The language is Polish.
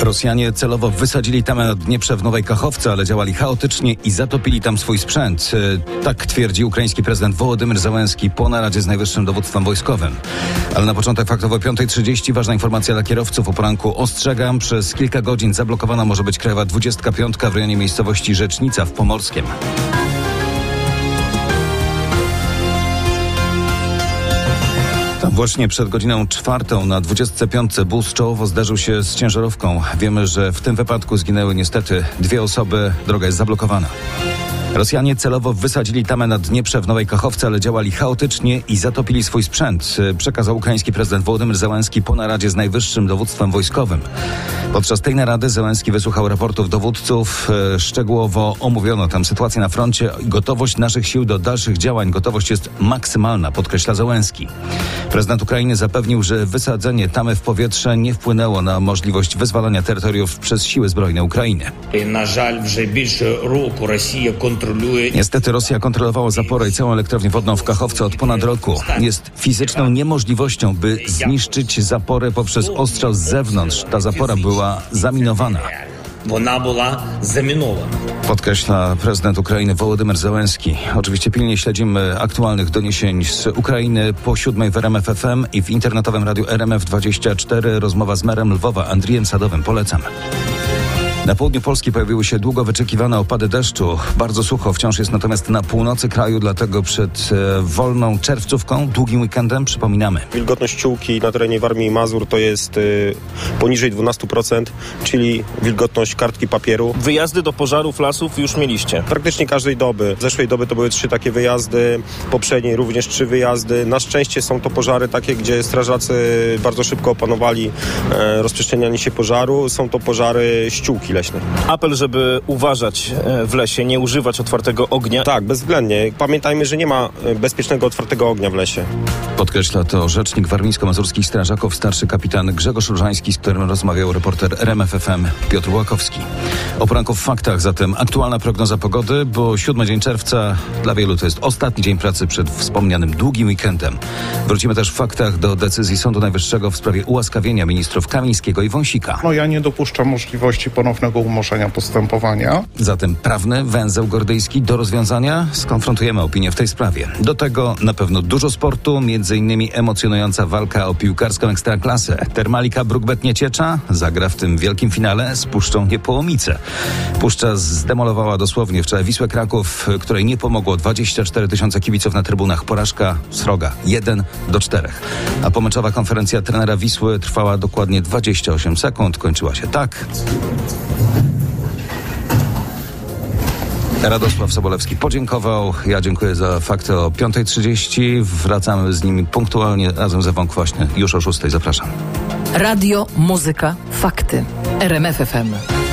Rosjanie celowo wysadzili tamę na Dnieprze w Nowej Kachowce, ale działali chaotycznie i zatopili tam swój sprzęt. Tak twierdzi ukraiński prezydent Wołodymyr Zełenski po naradzie z najwyższym dowództwem wojskowym. Ale na początek faktowo 5:30 ważna informacja dla kierowców. O poranku ostrzegam, przez kilka godzin zablokowana może być krajowa 25 w rejonie miejscowości Rzecznica w Pomorskiem. Właśnie przed godziną 4 na 25 bus czołowo zderzył się z ciężarówką. Wiemy, że w tym wypadku zginęły niestety 2 osoby. Droga jest zablokowana. Rosjanie celowo wysadzili tamę na Dnieprze w Nowej Kachowce, ale działali chaotycznie i zatopili swój sprzęt, przekazał ukraiński prezydent Wołodymyr Zełenski po naradzie z najwyższym dowództwem wojskowym. Podczas tej narady Zełenski wysłuchał raportów dowódców. Szczegółowo omówiono tam sytuację na froncie i gotowość naszych sił do dalszych działań. Gotowość jest maksymalna, podkreśla Zełenski. Prezydent Ukrainy zapewnił, że wysadzenie tamy w powietrze nie wpłynęło na możliwość wyzwalania terytoriów przez siły zbrojne Ukrainy. Niestety Rosja kontrolowała zaporę i całą elektrownię wodną w Kachowce od ponad roku. Jest fizyczną niemożliwością, by zniszczyć zaporę poprzez ostrzał z zewnątrz. Ta zapora była zaminowana. Podkreśla prezydent Ukrainy Wołodymyr Zełenski. Oczywiście pilnie śledzimy aktualnych doniesień z Ukrainy po 7 w RMF FM i w internetowym radiu RMF24. Rozmowa z merem Lwowa Andrijem Sadowym. Polecam. Na południu Polski pojawiły się długo wyczekiwane opady deszczu. Bardzo sucho wciąż jest natomiast na północy kraju, dlatego przed wolną czerwcówką, długim weekendem przypominamy. Wilgotność ściółki na terenie Warmii i Mazur to jest poniżej 12%, czyli wilgotność kartki papieru. Wyjazdy do pożarów, lasów już mieliście? Praktycznie każdej doby. Zeszłej doby to były 3 takie wyjazdy, poprzedniej również 3 wyjazdy. Na szczęście są to pożary takie, gdzie strażacy bardzo szybko opanowali rozprzestrzenianie się pożaru. Są to pożary ściółki leśnej. Apel, żeby uważać w lesie, nie używać otwartego ognia. Tak, bezwzględnie. Pamiętajmy, że nie ma bezpiecznego otwartego ognia w lesie. Podkreśla to rzecznik warmińsko-mazurskich strażaków, starszy kapitan Grzegorz Różański, z którym rozmawiał reporter RMF FM Piotr Łakowski. O poranku w faktach zatem aktualna prognoza pogody, bo 7 dzień czerwca dla wielu to jest ostatni dzień pracy przed wspomnianym długim weekendem. Wrócimy też w faktach do decyzji Sądu Najwyższego w sprawie ułaskawienia ministrów Kamińskiego i Wąsika. Ja nie dopuszczam możliwości ponownego umorzenia postępowania. Zatem prawny węzeł gordyjski do rozwiązania? Skonfrontujemy opinię w tej sprawie. Do tego na pewno dużo sportu, m.in. emocjonująca walka o piłkarską ekstraklasę. Termalika Bruk-Bet Nieciecza zagra w tym wielkim finale z Puszczą Niepołomice. Puszcza zdemolowała dosłownie wczoraj Wisłę Kraków, której nie pomogło 24 000 kibiców na trybunach. Porażka sroga 1-4. A pomeczowa konferencja trenera Wisły trwała dokładnie 28 sekund. Kończyła się tak. Radosław Sobolewski podziękował. Ja dziękuję za fakty o 5:30. Wracamy z nimi punktualnie razem z Ewą Kwaśny już o 6:00. Zapraszam. Radio, muzyka, fakty. RMF FM.